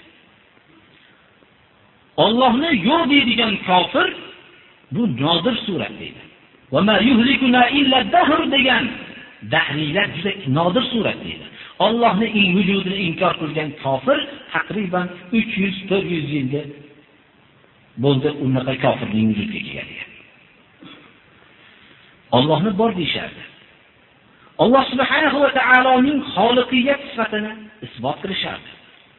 Allohni yo'q deydigan kofir bu nodir surat deydi. Va ma yuhlikuna illa dahr degan dahriylar juda nodir surat deydi. Allohning vujudini inkor qilgan kofir taqriban 300-400 yilda bo'ldi unaqa kofirning vujudga kelganiga. Allohni bor deyishardi. Alloh subhanahu va taoloning xoliqiyat sifatini isbot qilishardi.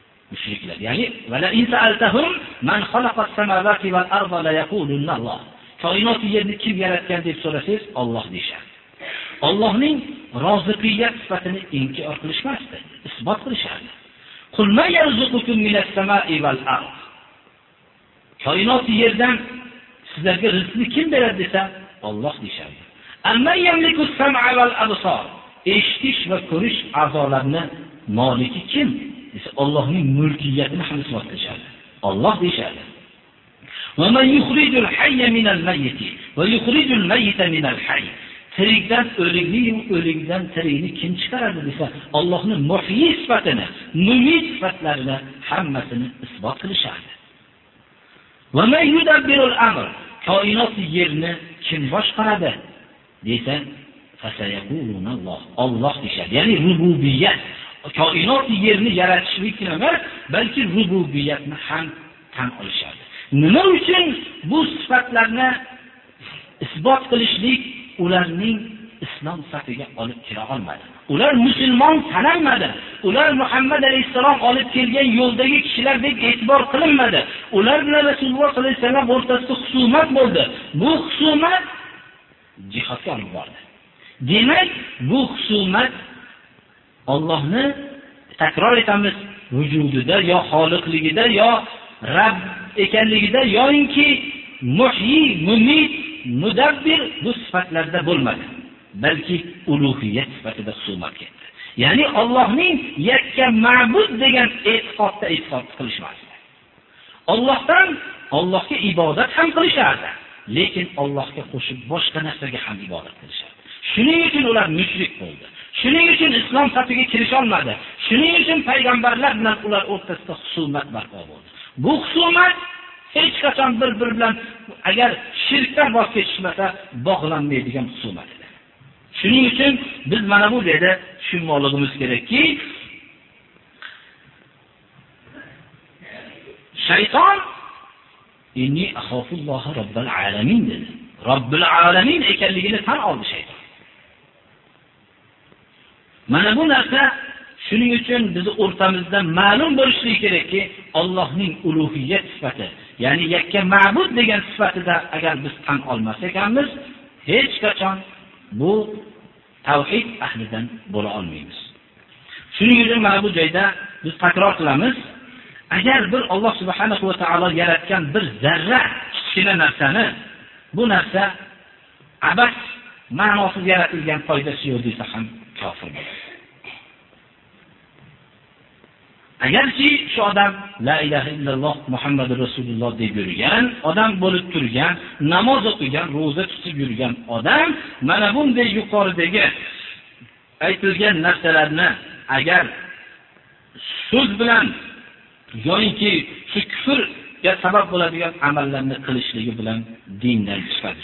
Mushriklar, ya'ni va la in sa'altahum man khalaqa as-samawati wal arda la yaqulunna Allah. koinot yerni kim yaratgan deb so'rasangiz, Alloh deyshadi. Allohning roziqiyat sifatini inkor qilishmasdi, isbot qilishadi. Qul ma yarzuqukum minas samai val ard. Koinot yerdan sizlarga rizqni kim beradi desa, Alloh deyshadi. Amma yamliku sam'a val absar. Eshitish va ko'rish a'zolarini moliki kim desa, Allohning mulkiyatini ham isbot qilishadi. Alloh deyshadi. Va man yukhrijul hayya minal mayyit va yukhrijul mayyita minal hayy. Tirikdan o'likni, o'likdan tirikni kim chiqaradi desa, Allohning muhyi sifatini, mumit sifatlarini hammasini isbot qilishadi. Va man yudabbirul amr. Koinot yerni kim boshqaradi desa, fasayaqulunalloh. Alloh deyshadi. Ya'ni rububiyat. Koinot yerni yaratishlik emas, balki rububiyatni ham tan olishadi. Nima uchun bu sifatlarni isbot qilishlik ularning islom safiga olib kira olmadi? Ular musulmon sanalmadi. Ular Muhammad alayhisalom olib kelgan yo'ldagi kishilardek e'tibor qilinmadi. Ular bilan Rasululloh sollallohu alayhi vasallam o'rtasida husumat bo'ldi. Bu husumat jihodga olib bordi. Demak, bu husumat Allohni takror etamiz, vujudida yo xoliqligida yo Rabb ekanligida yoinki muhyi, mumit, mudabbir bu sifatlarda bo'lmadi, balki uluhiyat sifatida husumat ketdi. Ya'ni Allohning yakka ma'bud degan e'tiqodda e'tiqod qilishmasdi. Allohga ibodat ham qilishardi, lekin Allohga qo'shib boshqa narsaga ham ibodat qilishardi. Shuning uchun ular mushrik bo'ldi. Shuning uchun islom safiga kirish olmadi. Shuning uchun payg'ambarlar bilan ular o'rtasida husumat barpo bo'ldi. Bu husumat hech qachon bir-biri bilan agar shirkdan voz kechishmasa bog'lanmaydigan husumat edi. Shuning uchun biz mana bu yerda tushunmoqligimiz kerakki, shayton inni axofulloha robbil alamin dedi. Robbil alamin ekanligini tan oldi shayton. Mana bu narsa shuning uchun bizni o'rtamizda ma'lum bo'lishi kerakki, Allohning uluhiyat sifati, ya'ni yakka ma'bud degan sifatida agar biz tan olmas ekanmiz, hech qachon bu tavhid ahlidan bo'la olmaymiz. Shuning uchun mana bu joyda biz takror qilamiz, agar bir Alloh subhanahu va taolo yaratgan bir zarra kichkina narsani, bu narsa abas ma'nosiz yaratilgan, foydasi yo'q desa ham kofir bo'ladi. Agarchi shu odam la ilaha illalloh Muhammadur Rasululloh deb yurgan, odam bo'lib turgan, namoz o'qigan, roza tutib yurgan odam mana bunday yuqoridagi aytilgan narsalarni agar so'z bilan yoki shu kufrga sabab bo'ladigan amallarni qilishligi bilan dindan chiqadi.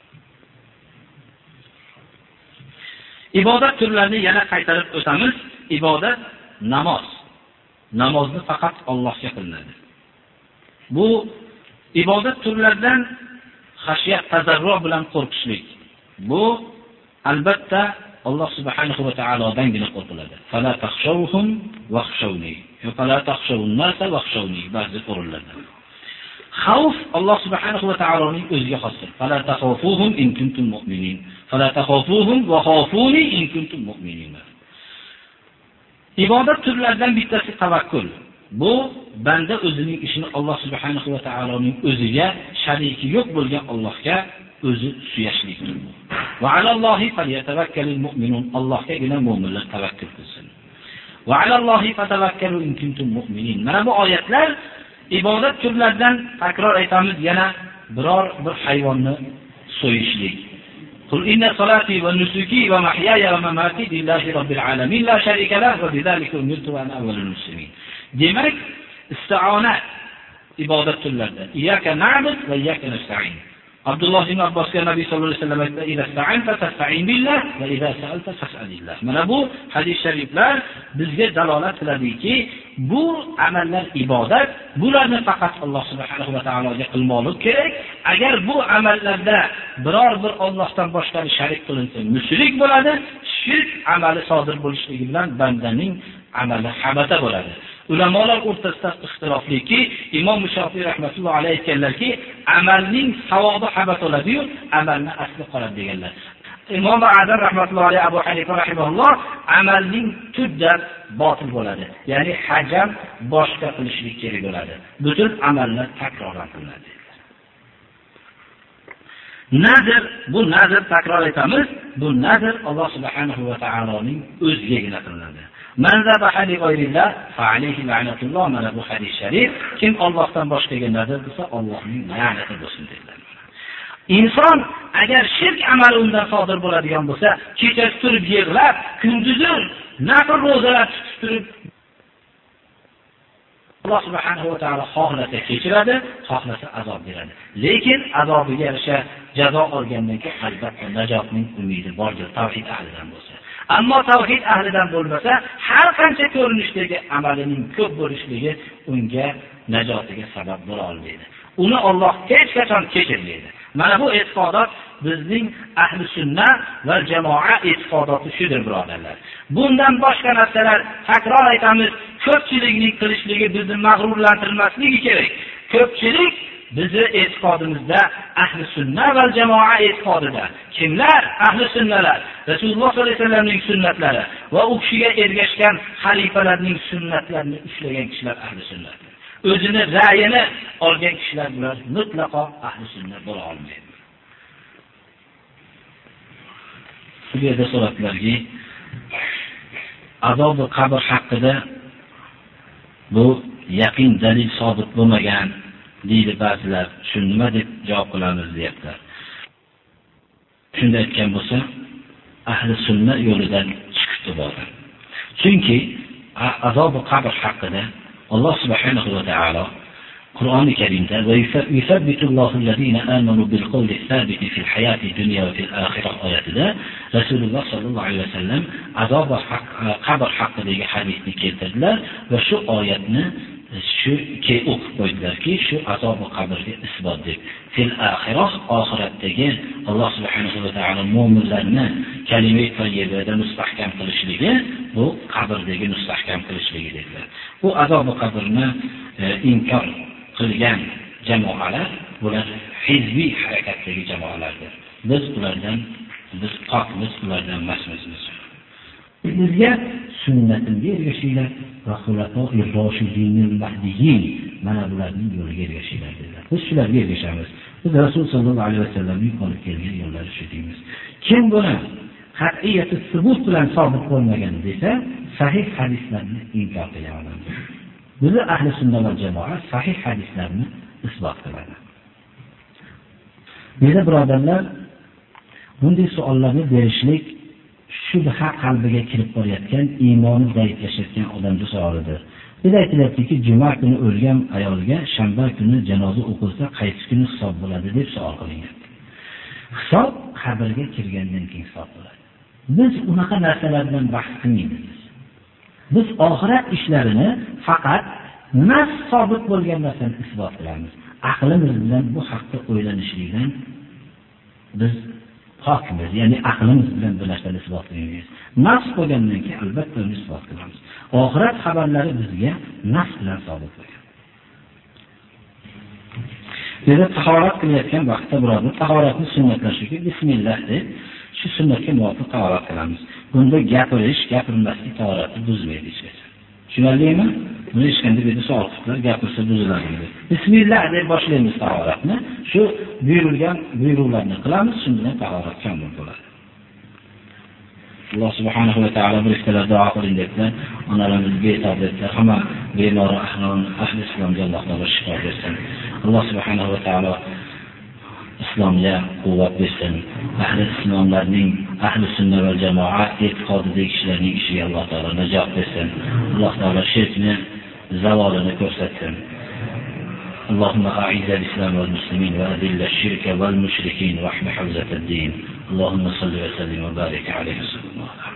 Ibodat turlarini yana qaytarib o'tamiz. Ibodat namoz. Namozni faqat Allohga qilinadi. Bu ibodat turlaridan xashiyat, tazarru bilan qo'rqishlik. Bu albatta Alloh subhanahu va taolodangina qo'rqiladi. Fala takhshawhum wakhshawni. Fala takhshawun nasa wakhshawni. Ba'zi o'rinlarda. Xavf Alloh subhanahu va taoloning o'ziga xosdir. Fala takhafuhum in kuntum mu'minin. Fala takhafuhum wa khafuni in kuntum mu'minin. Ibodat turlaridan bittasi tavakkul. Bu banda o'zining ishini Alloh subhanahu va taoloning o'ziga, shariki yo'q bo'lgan Allohga o'zi suyashlikdir. Va alallohi falyatavakkalul mu'minun. Allohgagina mu'minlar tavakkul qilsin. Va alallohi fatavakkalu in kuntum mu'minin. Mana bu oyatlar ibodat turlaridan takror aytamiz, yana biror bir hayvonni so'yishlik. Qul inna salati va nusuki va mahyaya va mamati lillahi robbil alamin la sharika lahu va bidhalika umirtu wa ana awwalul muslimin. Demak, isti'ona ibodat turlaridan. Iyyaka na'budu va iyyaka nasta'in. Abdulloh ibn Abbosga Nabiy sollallohu alayhi vasallam aytdi: "Idza sta'anta fasta'in billah va idza sa'alta fas'alillah." Mana bu hadis shariflar bizga dalolat qiladiki, bu amallar ibodat, bularni faqat Alloh subhanahu va taologa qilmoqlik kerak. Agar bu amallarda biror bir Allohdan boshqani sharik qilinsa, mushrik bo'ladi. Shirk amali sodir bo'lishligi bilan bandaning amali habata bo'ladi. Ulamolar o'rtasida ixtilofliki, Imom Shofiy rahmatullohi alayhi aytganlarki, amalning savobi habat bo'ladi-yu, amalning asli qoladi deganlar. Imom Azam rahmatullohi alayhi Abu Hanifa rahimahulloh amalning tudda botil bo'ladi. Ya'ni hajam boshqa qilishlik kerak bo'ladi. Butun amallar takrorlanadi. Nazr, bu nazr takror etamiz. Bu nazr Alloh subhanahu va taoloning o'zigagina qilinadi. Man zabaha li g'ayrillah fa alayhi la'natulloh. Mana bu hadis sharif. Kim Allohdan boshqaga nazr qilsa, Allohning la'nati bo'lsin dedilar. Inson agar shirk amali undan sodir bo'ladigan bo'lsa, kechasi turib yig'lab, kunduzi nafl ro'zalar tutib turib Alloh subhanahu va taolo xohlasa kechiradi, xohlasa azob beradi. Lekin azobiga yarasha jazo olgandan keyin albatta najotning umidi bordir, tavhid ahlidan bo'lsa. Ammo tavhid ahlidan bo'lmasa, har qancha ko'rinishdagi amalining ko'p bo'lishligi unga najotiga sabab bo'la olmaydi. Uni Alloh hech qachon kechirmaydi. Mana bu e'tiqodot bizning ahli sunna va jamoa e'tiqodoti shudir, birodarlar. Bundan boshqa narsalar, takror aytamiz, ko'pchilikning qilishligi bizni mag'rurlantirmasligi kerak. Ko'pchilik bizni e'tiqodimizda ahli sunna va jamoa e'tiqodida. Kimlar? Ahli sunnalar, Rasululloh sollallohu alayhi vasallamning sunnatlari va u kishiga ergashgan xalifalarning sunnatlarini ushlagan kishilar ahli sunnat. O'zini ra'yini olgan kishilar bular mutlaqo ahli sunnat bo'la olmaydi. Bu yerda so'rablarki, azob va qabr haqida bu yaqin dalil sobit bo'lmagan deydi ba'zilar. Shu nima deb javob qilamiz deyaptilar. Shunday aytgan bo'lsa, ahli sunnat yo'lidan chiqib bo'ladi. Chunki azob va qabr haqida Alloh subhanahu va taolo Qur'oni Karimda va yusabbitillohu allazina amanu bil qawli sabiti fil hayati dunya va fil oxirah oyatida Rasululloh sallallohu alayhi vasallam azob va qabr haqidagi hadisni keltirdilar va shu oyatni shu o'qib qo'ydilarki, shu azob va qabrga isbot deb. Fil oxirah oxiratdagi Alloh subhanahu va taolo mu'minlarni kalima toyyibada mustahkam qilishligi, bu qabrdagi mustahkam qilishligi dedilar. Bu azob va qabrni inkor qilgan jamoalar, bular hizbiy harakatdagi jamoalardir. Biz pokmiz, ulardan emasmiz. Bizga sunnatimga ergashinglar va xulafoi roshidinil mahdiyyin, mana bularning yo'liga ergashinglar dedilar. Biz shularga ergashamiz. Biz Rasul sollallohu alayhi vasallamning olib kelgan yo'llari shu deymiz. Kim buni qat'iyati subut bilan sobit bo'lmagan desa, sahih hadislarni inkor qilgan odamdir. Biz ahli sunna va jamoa sahih hadislarni isbot qiladi. Menda birodarlar, bunday savollarni berishlik shubha qalbiga kirib borayotgan, iymoni zaiflashayotgan odamning savolidir. Biz aytilyaptiki, juma kuni o'lgan ayolga shanba kuni janoza o'qilsa, qaysi kuni hisob bo'ladi deb savol qilingan. Hisob qabrga kirgandan keyin hisob bo'ladi. Biz unaqa narsalar bilan bahs qilmaymiz. Biz oxirat ishlarini faqat nas sobit bo'lgan narsani isbot qilamiz. Aqlimiz bilan bu haqda o'ylanishlikdan biz hokimiz, ya'ni aqlimiz bilan bu narsani isbot qilmaymiz. Nas bo'lgandan keyin albatta uni isbot qilamiz. Oxirat xabarlari bizga nas bilan sobit bo'lgan. Biz tahorat qilayotgan vaqtda birodar, tahoratni sunnatlari shuki, bismillah deb shu sunnatga muvofiq tahorat qilamiz. Bunda gapirmaslik tahoratni buzmaydi hech qachon. Tushunarlimi? Buni hech qanday bir savol qilib gapirsa buziladi. Bismillah deb boshlaymiz tahoratni. Shu buyurilgan buyruqlarni qilamiz, shundan tahorat kamol bo'ladi. Alloh subhanahu va taolo bir ikkilar duo qiling dedilar. Onalarimiz betoobliklar, hamma bemor ahli islomga Alloh taolo shifo bersin. Alloh subhanahu va taolo islomga quvvat bersin. Ahli islomlarning, ahli sunna va jamoa e'tiqodidagi kishilarning ishiga Alloh taolo najot bersin. Alloh taolo shirkni zavolini ko'rsatsin. اللهم أعز الإسلام والمسلمين وأذل الشرك والمشركين واحم حوزة الدين. اللهم صل وسلم وبارك عليه وسلم.